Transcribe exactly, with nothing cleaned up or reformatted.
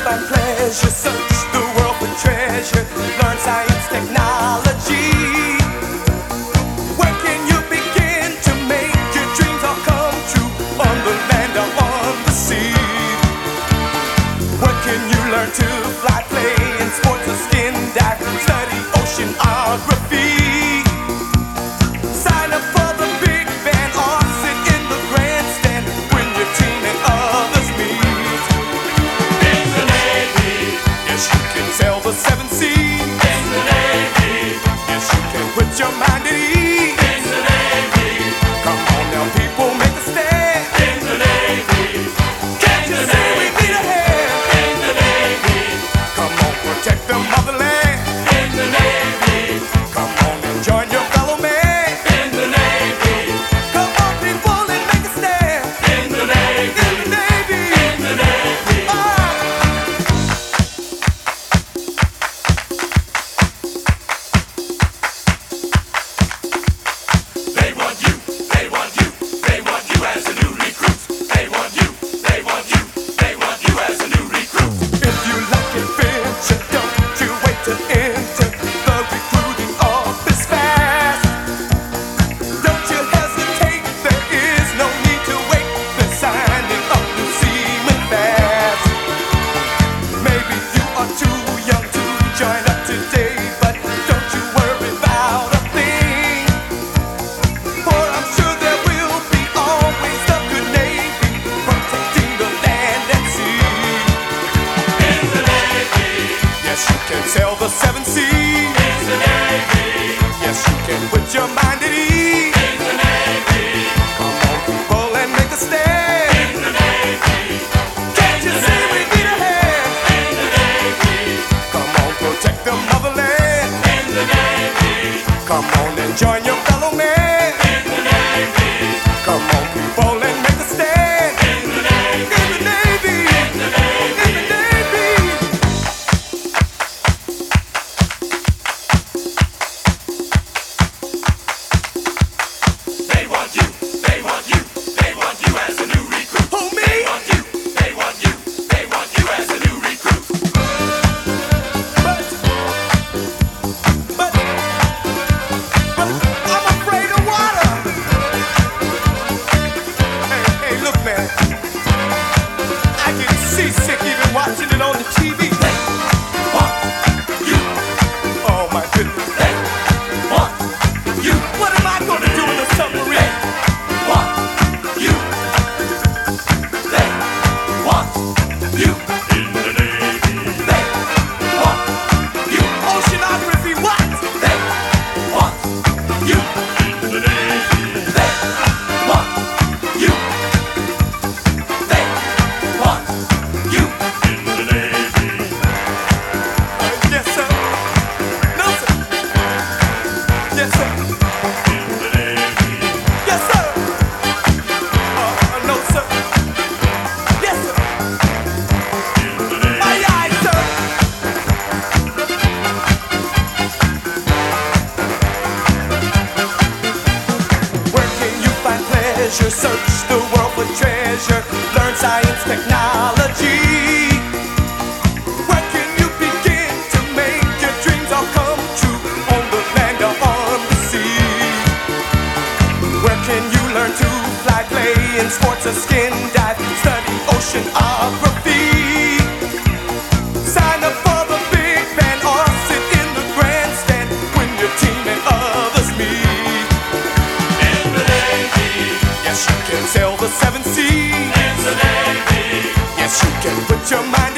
find pleasure, search the world for treasure, learn science, technology. Where can you begin to make your dreams all come true, on the land or on the sea? Where can you learn to fly, play in sports or skin dive, study oceanography? Sign up for the big band or sit in the grandstand when your team and others meet. In the Navy, Yes, you can sail the seven seas. in the Navy, Yes, you can put your mind at ease. in the Navy, Come on now, people, make a stand. in the Navy, Can't you see we need a hand? in the Navy, Come on, protect the motherland. in the Navy, Come on and join your fellow man. in the Navy, Come on, people, and make a stand. in the Navy, In the Navy. in the Navy. Ah. They want you, they want you, they want you as a new recruit. They want you, they want you, they want you as a new recruit. If you like adventure, don't you wait to enter the recruiting office fast. Don't you hesitate, there is no need to wait. They're signing up new seamen fast. Maybe you are too young to join up today, but don't you worry about a thing. For I'm sure there will be always a good Navy protecting the land and sea. In the Navy, Yes, you can sail the seven seas. in the Navy, Yes, you can put your mind at ease. in the Navy, Come on, people, and make a stand. in the Navy, Can't you see we need a hand? in the Navy, Come on, protect the motherland. in the Navy, Come on and join your fellow man. in the Navy, Come on, people, and make a stand. in the Navy, In the Navy. in the Navy. In the Navy. They want you, they want you, they want you as a new recruit. Who, me? They want you, they want you, they want you as a new recruit. But, but, but I'm afraid of water. Hey, hey, look, man. I get seasick even watching it on the T V. They want you, Oh my goodness. they want you, What am I gonna do in a submarine? want you, they want you. In the Navy, they want you, Oceanography, what? they want you. In the Navy, they want you, they want you. In the Navy. Uh, yes, sir. No, sir. Yes, sir. Yes, sir. Uh, uh, no, sir. Yes, sir. Aye, aye, sir. Where can you find pleasure? Search the world for treasure. Learn science, technology. Where can you begin to make your dreams all come true, on the land or on the sea? Where can you learn to fly, play in sports or skin dive, study oceanography? Sign up for the big band or sit in the grandstand when your team and others meet. In the Navy, Yes, you can sail the seven seas. in the Navy, Yes, you can put your mind